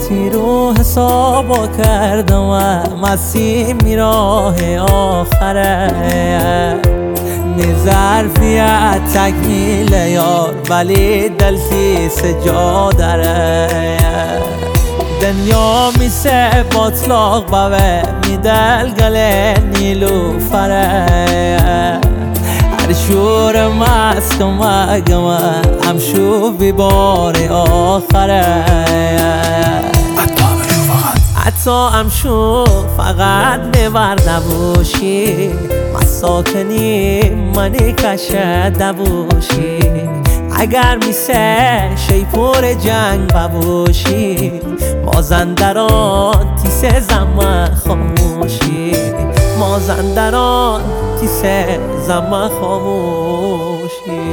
تیرو حسابا کردم مسیم راه آخره ظرفیت تکمیل یار ولی دلتی سجا داره دنیا میسه باطلاق باوه میدل گله نیلو فره هر شور مست و مگمه همشو بی بار آخره حتی همشو فقط ببر نباشی مساکنی منی کشه دباشی اگر میسه شیپور جنگ بباشی مازندران تیسه زمان خاموشی مازندران تیسه زمان خاموشی